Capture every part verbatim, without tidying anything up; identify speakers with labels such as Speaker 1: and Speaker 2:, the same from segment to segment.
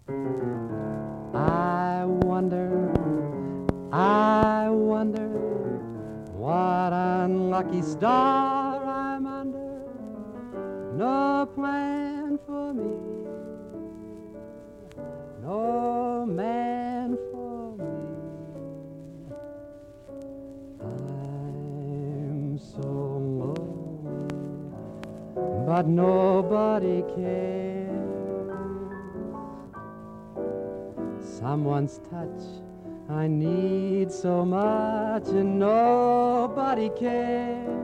Speaker 1: I wonder, I wonder what unlucky star I'm under. No plan for me, no man for me. I'm so lonely, but nobody cares. Someone's touch I need so much, and nobody cares.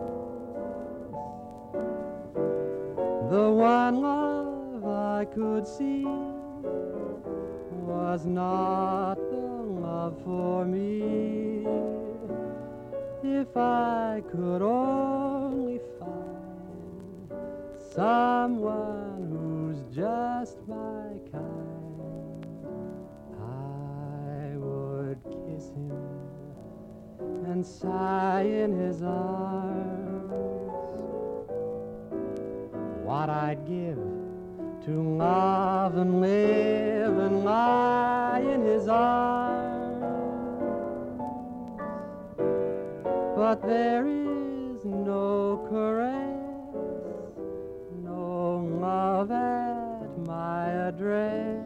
Speaker 1: The one love I could see was not the love for me. If I could only find someone who's just my kind, I would kiss him and sigh in his arms. What I'd give to love and live and lie in his arms. But there is no caress, no love at my address,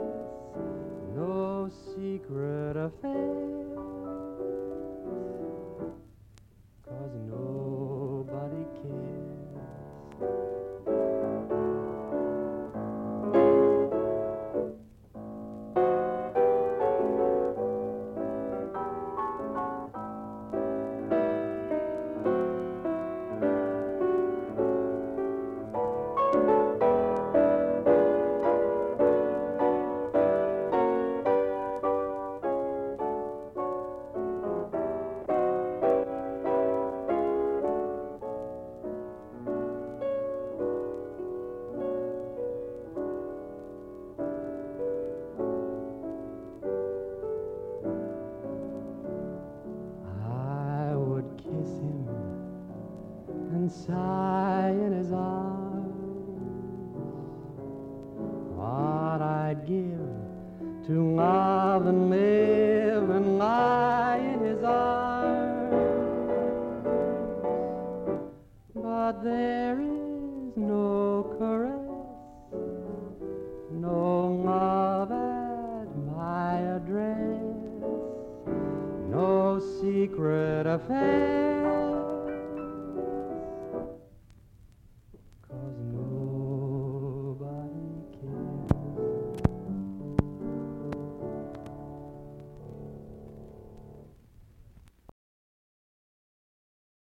Speaker 1: no secret affair, 'cause nobody cares. And sigh in his arms. What I'd give to love and live and lie in his arms. But there is no caress, no love at my address, no secret affair,